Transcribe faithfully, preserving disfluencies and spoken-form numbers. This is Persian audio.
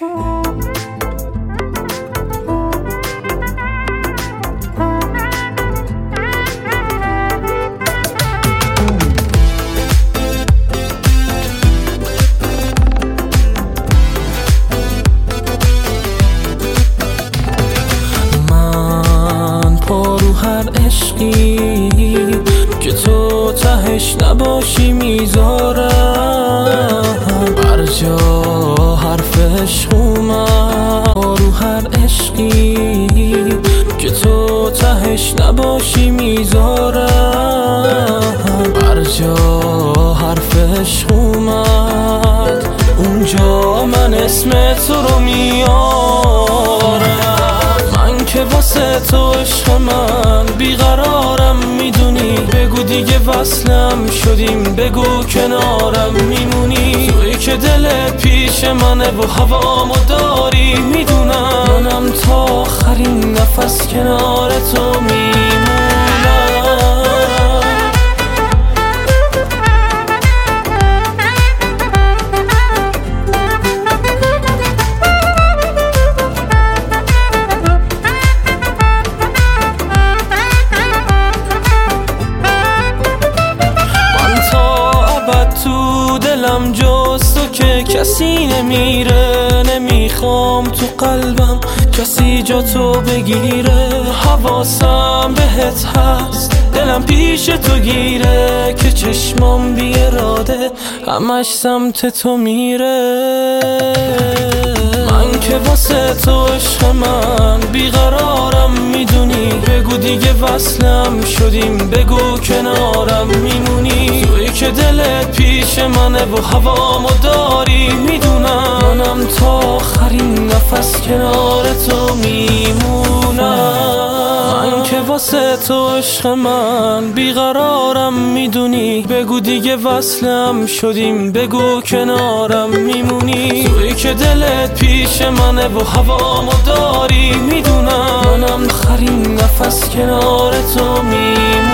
که تو تهش نباشی میذارم هر جا حرف عشق اومد. رو هر عشقی که تو تهش نباشی میذارم هر جا حرف عشق اومد اونجا من اسم تو رو میارم. من که واسه تو عشق من بیقرارم میدونی، بگو دیگه وصلم شدیم، بگو کنارم میمونی. توی که دلت پیش منه و هوامو داری میدونم، منم تا آخرین نفس کنار تو میمونم. تو دلم جز تو که کسی نمیره، نمیخوام تو قلبم کسی جا تو بگیره. حواسم بهت هست، دلم پیش تو گیره، که چشمام بی اراده همش سمت تو میره. من که واسه تو عشق من بیقرارم میدونی، بگو دیگه وصلم شدیم، بگو کنارم میمونی. توی که دلت پیش منه و هوامو داری میدونم، منم تا آخرین نفس کنار تو میمونم. من که واسه تو عشق من بیقرارم میدونی، بگو دیگه وصلم شدیم، بگو کنارم میمونی. توی که دلت پیش منه و هوامو داری میدونم، منم آخرین نفس کنار تو میمونم.